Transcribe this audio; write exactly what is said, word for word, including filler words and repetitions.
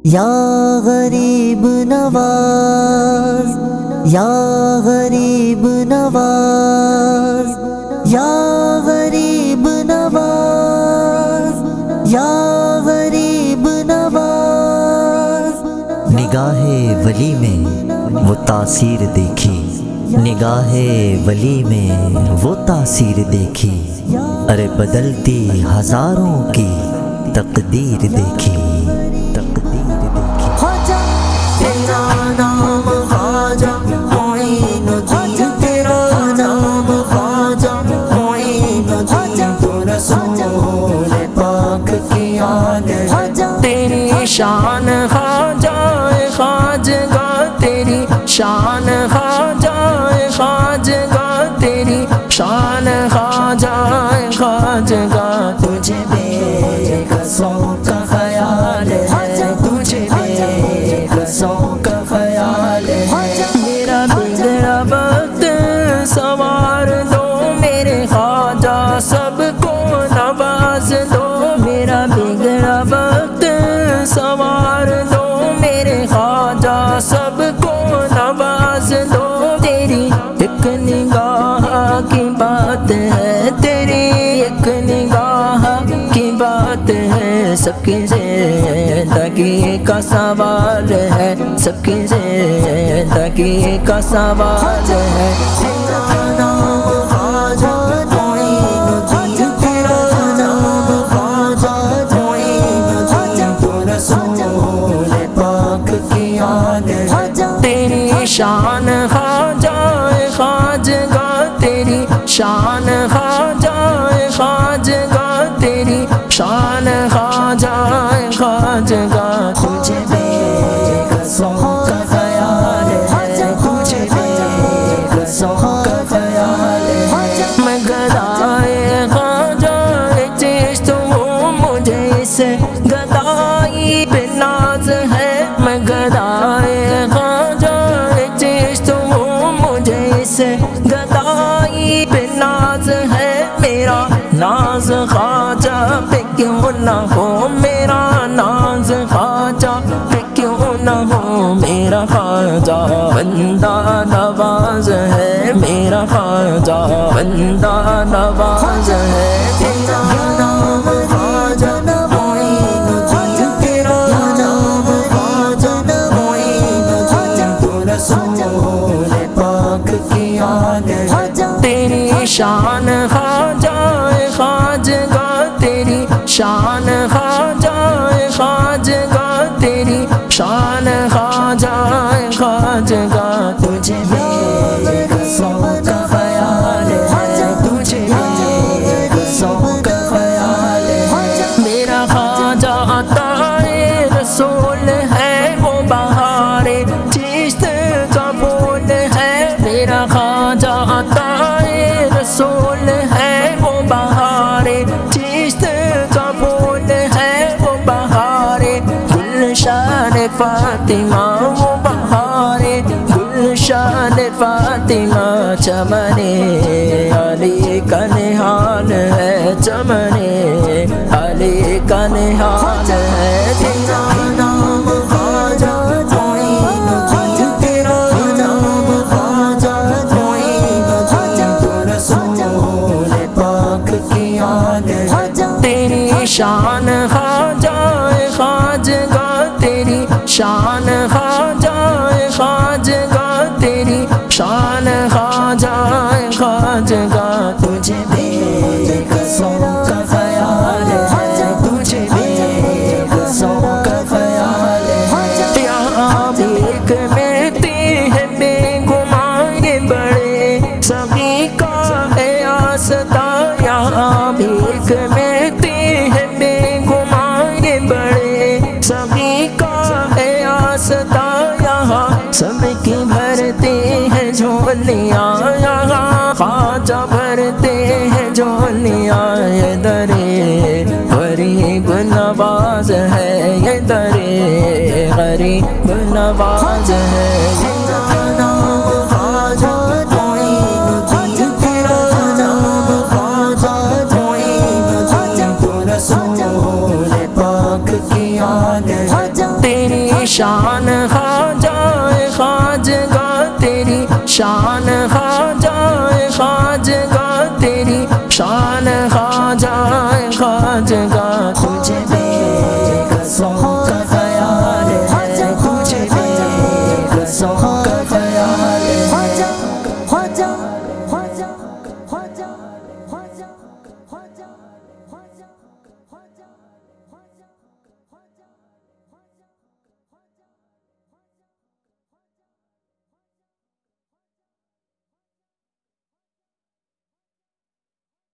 یا غریب نواز، یا غریب نواز، یا غریب نواز، یا غریب نواز۔ نگاہ ولی میں وہ تاثیر دیکھی، نگاہ ولی میں وہ تاثیر دیکھی، ارے بدلتی ہزاروں کی تقدیر دیکھی، تقدیر دیکھی۔ خواجہ تیرا نام خواجہ معین الدین، تیرا نام خواجہ معین الدین، تو رسول پاک کی یاد ہے، تیری شان خواجہ خواجگاہ، تیری شان خواجہ خواجگاہ، تیری شان خواجہ خواجگاہ، تجھے بے قصوں کا خیال ہے، تجھے بے قصوں کا خیال ہے، میرا بگڑا وقت سوار دو میرے خواجہ، سب کو نواز دو، میرا بگڑا وقت سوار دو میرے خواجہ، سب کو نواز دو، تیری ایک نگاہ کی بات ہے، تیری ایک نگاہ کی بات ہے، سب کی زندگی کا سوال ہے، سب کی زندگی کا سوال ہے۔ تیرا نام خواجہ معین الدین، تیرا نام خواجہ معین الدین، تو رسول پاک کی یاد ہے، تیری شان خواجہ خواجگاہ، تیری شان خواجہ خواجگاہ، تیری شان خواجہ خواجگاہ، تجھے بے قصوں کا خیال ہے، تجھے بے قصوں کا خیال ہے، میں گدائے خواجہ چشت ہوں، مجھے اس گدائی پہ ناز ہے، میں گدائے خواجہ چشت ہوں، مجھے اس گدائی پہ ناز ہے، میرا ناز خواجہ پہ کیوں نہ ہو، میرا ناز خواجہ پہ کیوں نہ ہو، میرا خواجہ بندہ نواز ہے، میرا خواجہ بندہ نواز ہے۔ تیرا نام خواجہ معین الدین، تیرا نام خواجہ معین الدین، تو رسول پاک کی یاد ہے، تیری شان خواجہ خواجگاہ، تیری شان خواجہ خواجگاہ، تیری شان خواجہ خواجگاہ، تجھے بے قصوں کا خیال ہے، تجھے بے قصوں کا خیال ہے، میرا خواجہ عطائے رسول ہے، وہ بہار چشت کا پھول ہے، میرا خواجہ عطائے رسول ہے، وہ بہار چشت کا پھول ہے، وہ بہار گلشن فاطمہ، وہ بہار گلشن فاطمہ، چمن علی کا نہال ہے، چمن علی کا نہال ہے۔ تیرا نام خواجہ معین الدین، تیرا نام خواجہ معین الدین، تو رسول پاک کی یاد ہے، تیری شان خواجہ خواجگاہ، تیری شان خواجہ خواجگاہ، تیری شان خواجہ خواجگاہ، تجھے بے قصوں کا خیال ہے، تجھے بے قصوں کا خیال ہے، یہاں بھیک ملتی ہے بے گمان بڑے سبھی کا ہے آستا، یہاں بھیک ملتی ہے بے گمان بڑے سبھی کا ہے آستا، یہاں سب کی بھرتے ہیں جھولیاں، یہاں خواجہ بھرتے ہیں جھولیاں، یہ درے غریب نواز ہے، یہ درے غریب نواز ہے۔ تیرا نام خواجہ معین الدین، تیرا نام خواجہ معین الدین، تو رسول پاک کی یاد ہے، تیری شان خواجہ خواجگاہ تیری شان